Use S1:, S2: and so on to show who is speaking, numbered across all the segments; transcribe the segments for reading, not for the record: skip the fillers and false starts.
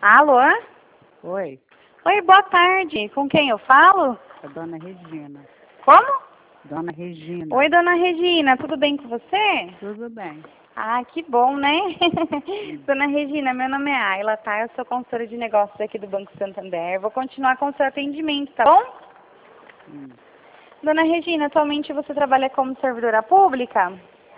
S1: Alô?
S2: Oi,
S1: Oi, boa tarde. Com quem eu falo?
S2: a dona Regina.
S1: Como?
S2: Dona Regina.
S1: Oi, dona Regina, tudo bem com você?
S2: Tudo bem.
S1: Ah, que bom, né? Dona Regina, meu nome é Ayla, tá? Eu sou consultora de negócios aqui do Banco Santander. Vou continuar com o seu atendimento, tá bom?
S2: Hum.
S1: Dona Regina, atualmente você trabalha como servidora pública?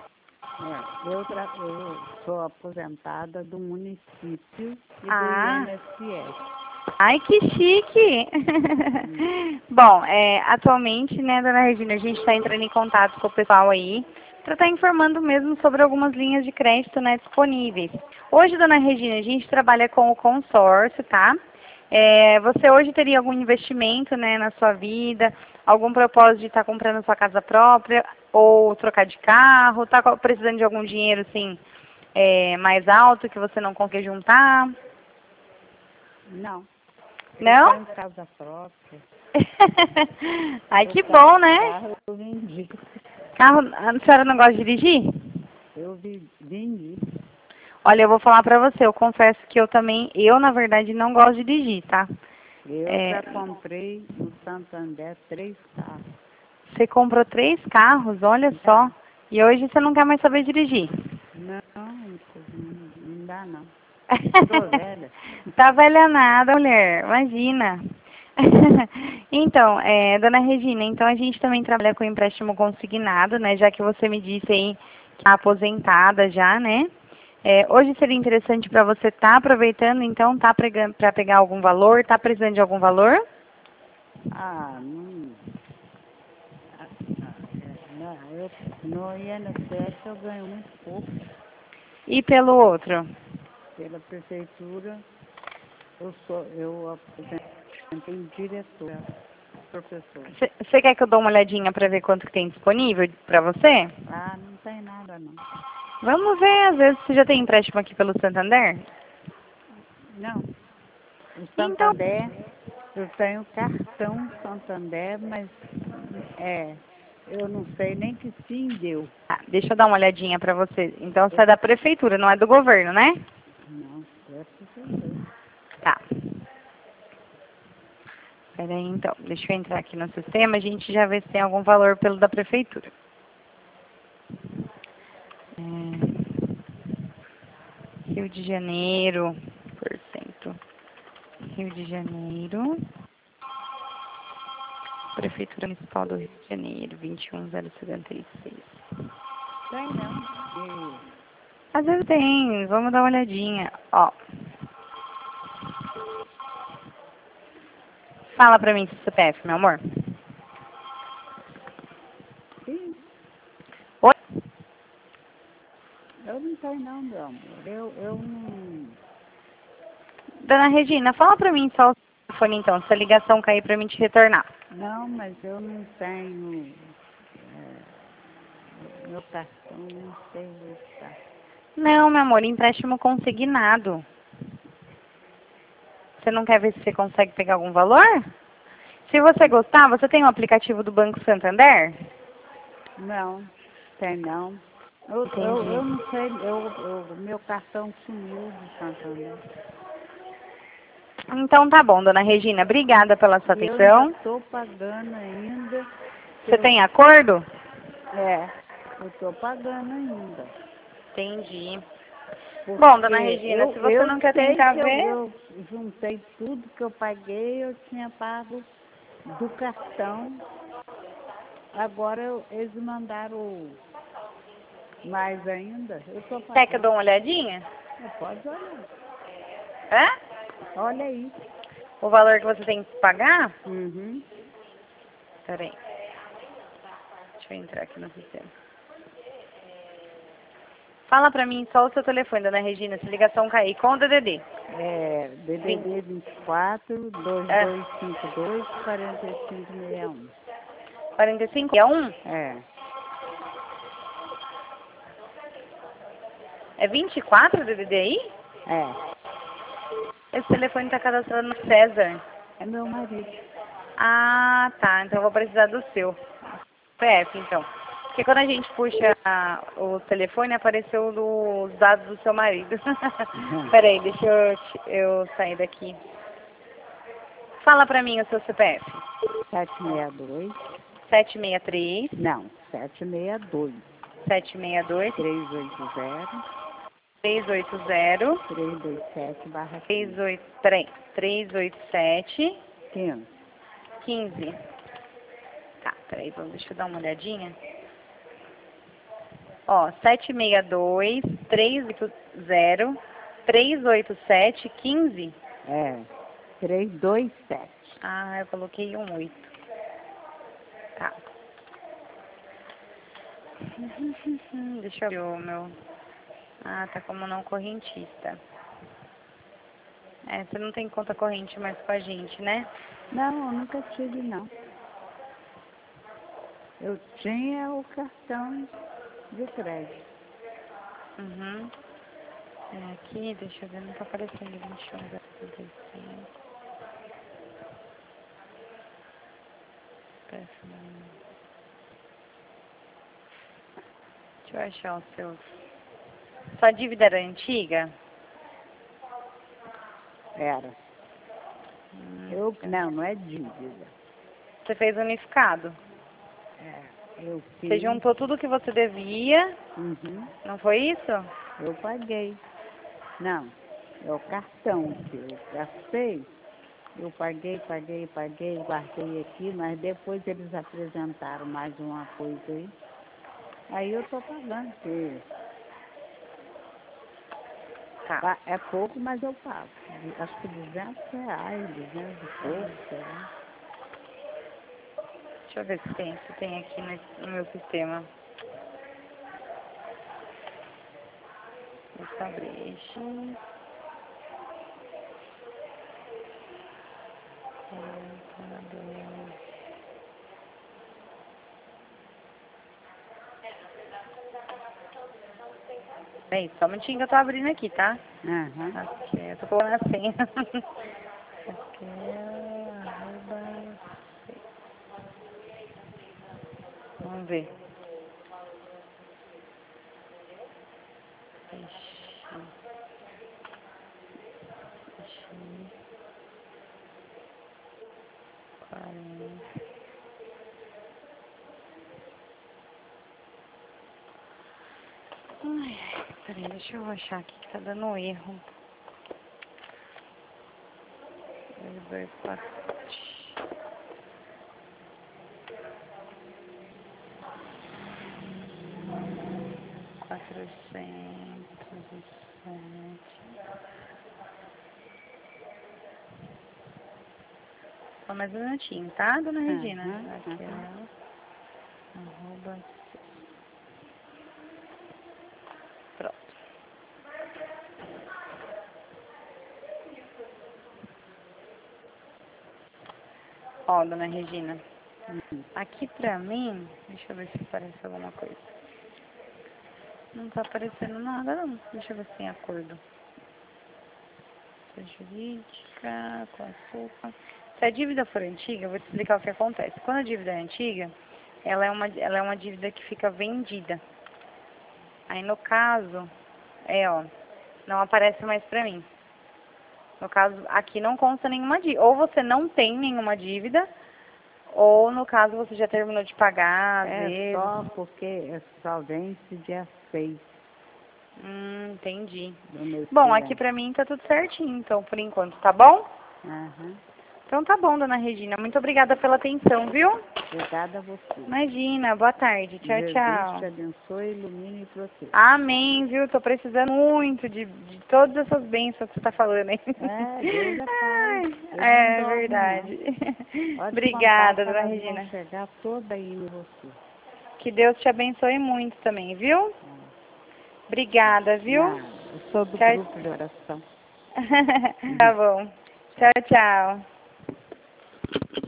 S2: Eu sou aposentada do município e do
S1: Ah,
S2: INSS.
S1: ai, que chique! Bom, atualmente, né, dona Regina, a gente está entrando em contato com o pessoal aí para estar informando mesmo sobre algumas linhas de crédito, né, disponíveis. Hoje, dona Regina, a gente trabalha com o consórcio, tá? Você hoje teria algum investimento, né, na sua vida, algum propósito de estar comprando sua casa própria ou trocar de carro, tá precisando de algum dinheiro, assim, mais alto que você não consegue juntar?
S2: Não, eu
S1: Não?
S2: tenho casa própria.
S1: Ai,
S2: O
S1: que bom, né?
S2: carro eu vendi.
S1: Carro, a senhora não gosta de dirigir?
S2: Vendi.
S1: Olha, eu vou falar pra você, eu confesso que eu na verdade não gosto de dirigir, tá?
S2: Eu
S1: É,
S2: já comprei no Santander 3 carros.
S1: você comprou 3 carros, olha só,
S2: Já.
S1: e hoje você não quer mais saber dirigir.
S2: Não, não dá não. Tô velha.
S1: Tá velha nada, mulher, imagina. Então, dona Regina, então a gente também trabalha com empréstimo consignado, né? Já que você me disse aí que tá aposentada já, né? Hoje seria interessante para você estar aproveitando, então, tá para pegar algum valor, tá precisando de algum valor?
S2: Não. No INSS eu ganho muito pouco.
S1: E pelo outro?
S2: Pela prefeitura, eu aposentei diretora, professora.
S1: Você quer que eu dê uma olhadinha para ver quanto que tem disponível para você?
S2: Não tem nada não.
S1: Vamos ver, às vezes você já tem empréstimo aqui pelo Santander?
S2: Não, o
S1: Então,
S2: Santander, eu tenho cartão Santander, mas eu não sei nem que fim deu.
S1: deixa eu dar uma olhadinha para você. Então, você é da prefeitura, não é do governo, né?
S2: Não, é professora.
S1: Tá. Peraí, então, deixa eu entrar aqui no sistema, a gente já vê se tem algum valor pelo da prefeitura. Rio de Janeiro, por cento. Rio de Janeiro, Prefeitura Municipal do Rio de Janeiro, 21076.
S2: Tem não.
S1: Às vezes tem, vamos dar uma olhadinha. Ó, fala pra mim seu CPF, meu amor.
S2: Sim,
S1: Oi?
S2: eu não tenho não, meu amor. Eu não.
S1: Dona Regina, fala pra mim só o telefone então, se a ligação cair pra mim te retornar.
S2: Não, mas eu não tenho. Meu cartão, não sei onde está.
S1: Não, meu amor, empréstimo consignado. Você não quer ver se você consegue pegar algum valor? Se você gostar, você tem o aplicativo do Banco Santander?
S2: Não, tem não.
S1: Entendi.
S2: Eu não sei, meu cartão sumiu de Santander.
S1: Então tá bom, dona Regina, obrigada pela sua
S2: E eu ainda
S1: atenção.
S2: estou pagando ainda.
S1: Você tem acordo?
S2: Eu estou pagando ainda.
S1: Entendi. Bom, dona
S2: Porque
S1: Regina, se você
S2: eu
S1: não quer
S2: sei
S1: tentar
S2: que
S1: ver,
S2: eu juntei tudo que eu paguei, eu tinha pago do cartão. Agora eles mandaram mais ainda. Eu estou
S1: quer que eu dê
S2: pagando.
S1: uma olhadinha?
S2: Pode olhar.
S1: Hã?
S2: Olha aí.
S1: O valor que você tem que pagar?
S2: Uhum.
S1: Peraí. Deixa eu entrar aqui no sistema. Fala pra mim só o seu telefone, dona Regina, se a ligação cair com o DDD.
S2: DDD 24
S1: É,
S2: 2252 4561.
S1: 45 é 1?
S2: É,
S1: É 24 o DDD aí?
S2: é.
S1: Esse telefone tá cadastrado no César.
S2: É meu marido.
S1: Ah, tá. Então eu vou precisar do seu. CPF, então. Porque quando a gente puxa o telefone, apareceu os dados do seu marido. Peraí, deixa eu sair daqui. Fala pra mim o seu CPF.
S2: 762.
S1: 763.
S2: Não, 762.
S1: 762.
S2: 380.
S1: 380.
S2: 327/15.
S1: 387.
S2: 15.
S1: 15. Tá, peraí, deixa eu dar uma olhadinha. Ó, 762, 380, 387, 15.
S2: É, 327.
S1: Ah, eu coloquei 8. Tá. Deixa eu ver o meu. Ah, tá como não correntista. É, você não tem conta corrente mais com a gente, né?
S2: Não, eu nunca tive, não. Eu tinha o cartão de crédito.
S1: Uhum. É, aqui, deixa eu ver, não tá aparecendo 21, 035. Deixa eu achar o seu. Sua dívida era antiga?
S2: Era. Não é dívida.
S1: Você fez unificado?
S2: É, eu
S1: Você
S2: fiz.
S1: juntou tudo que você devia,
S2: Uhum,
S1: não foi isso?
S2: eu paguei. Não, é o cartão que eu gastei. Eu paguei, guardei aqui, mas depois eles apresentaram mais uma coisa aí. Aí eu tô pagando, porque
S1: Tá.
S2: é pouco, mas eu pago. Acho que R$ 200, 200 e pouco, sei lá.
S1: Deixa eu ver se tem aqui no meu sistema. Deixa eu abrir. Bem, só um minutinho que eu tô abrindo aqui, tá?
S2: Aham.
S1: Aqui, eu tô colocando a senha. Aqui, arroba... Vamos ver. Ixi, 40. Ai, peraí, deixa eu achar aqui que tá dando erro. 2, 4. 407. Só mais um minutinho, tá, dona Regina? Aqui, arroba... Pronto. Ó, dona Regina, aqui pra mim, deixa eu ver se aparece alguma coisa. Não tá aparecendo nada, não. Deixa eu ver se tem acordo. Jurídica, com açúcar. Se a dívida for antiga, eu vou te explicar o que acontece. Quando a dívida é antiga, ela é uma dívida que fica vendida. Aí no caso, ó, não aparece mais pra mim. No caso, aqui não consta nenhuma dívida. Ou você não tem nenhuma dívida, ou no caso você já terminou de pagar, às vezes.
S2: Só porque só vence dia 6
S1: Entendi.
S2: do mês
S1: Bom,
S2: que
S1: aqui
S2: vem.
S1: pra mim tá tudo certinho, então, por enquanto, tá bom?
S2: Aham.
S1: Então tá bom, dona Regina. Muito obrigada pela atenção, viu?
S2: Obrigada a você.
S1: Imagina, boa tarde. Tchau,
S2: Jesus
S1: tchau.
S2: te abençoe, ilumine e proteja.
S1: Amém, viu? Tô precisando muito de todas essas bênçãos que você tá falando aí.
S2: Deus é Pai. Ele não
S1: É
S2: dorme,
S1: verdade.
S2: não. Pode contar
S1: Obrigada,
S2: que
S1: dona
S2: elas vão
S1: Regina.
S2: chegar toda aí em você.
S1: Que Deus te abençoe muito também, viu?
S2: Ah,
S1: Obrigada, viu?
S2: nada. Eu sou do
S1: Tchau.
S2: grupo de oração.
S1: Tá bom. Tchau, tchau.